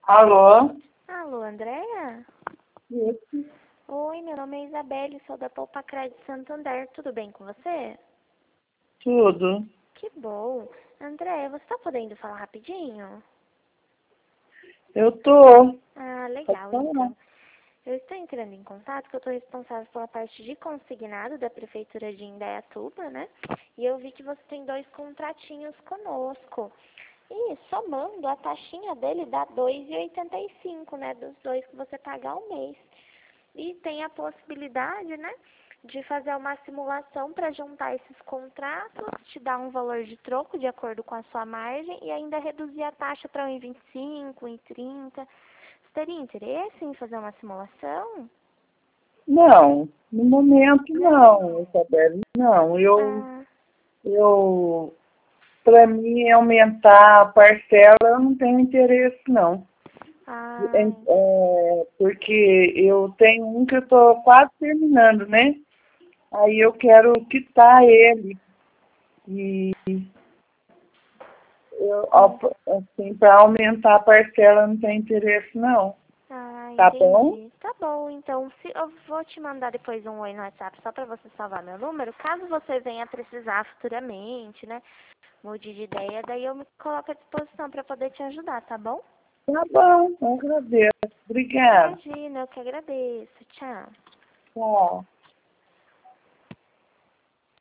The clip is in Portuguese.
Alô? Alô, Andréia? Isso. Oi, meu nome é Isabelle, sou da Poupa Crédito Santander. Tudo bem com você? Tudo. Que bom. Andréia, você tá podendo falar rapidinho? Eu tô. Ah, Pode legal, falar. então. Eu estou entrando em contato porque eu estou responsável pela parte de consignado da Prefeitura de Indaiatuba, né? E eu vi que você tem 2 contratinhos conosco. E somando, a taxinha dele dá R$ 2,85, né? Dos 2 que você paga ao mês. E tem a possibilidade, né, de fazer uma simulação para juntar esses contratos, te dar um valor de troco de acordo com a sua margem e ainda reduzir a taxa para 1,25, 1,30. Você teria interesse em fazer uma simulação? Não, no momento Não? não, Isabelle. Não, Ah, para mim aumentar a parcela, eu não tenho interesse não. ah, Porque eu tenho um que eu tô quase terminando, né? Aí eu quero quitar ele. E assim, para aumentar a parcela, eu não tenho interesse não. Tá bom? entendi. Tá bom, então eu vou te mandar depois um oi no WhatsApp só para você salvar meu número. Caso você venha precisar futuramente, né? Mude de ideia, daí eu me coloco à disposição para poder te ajudar, tá bom? Tá bom, eu agradeço. Obrigada. Imagina, eu que agradeço. Tchau. Tchau.